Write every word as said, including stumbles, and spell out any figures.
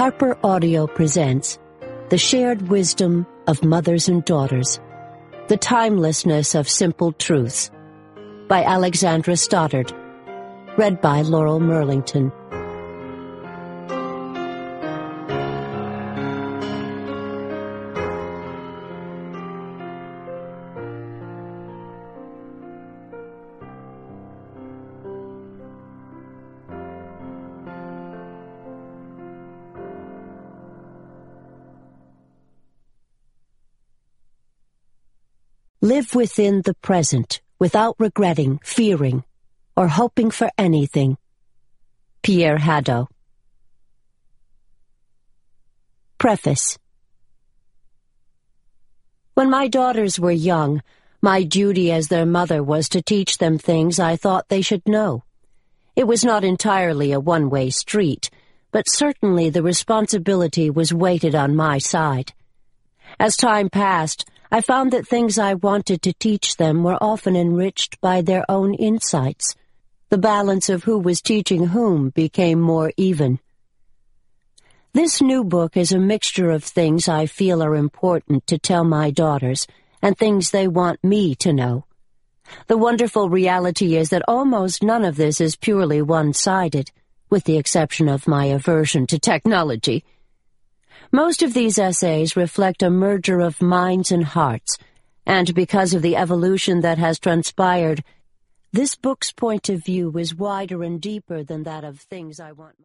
Harper Audio presents The Shared Wisdom of Mothers and Daughters, The Timelessness of Simple Truths, by Alexandra Stoddard, read by Laurel Merlington. Live within the present without regretting, fearing, or hoping for anything. Pierre Hadot. Preface. When my daughters were young, my duty as their mother was to teach them things I thought they should know. It was not entirely a one-way street, but certainly the responsibility was weighted on my side. As time passed, I found that things I wanted to teach them were often enriched by their own insights. The balance of who was teaching whom became more even. This new book is a mixture of things I feel are important to tell my daughters and things they want me to know. The wonderful reality is that almost none of this is purely one-sided, with the exception of my aversion to technology. Most of these essays reflect a merger of minds and hearts, and because of the evolution that has transpired, this book's point of view is wider and deeper than that of things I want.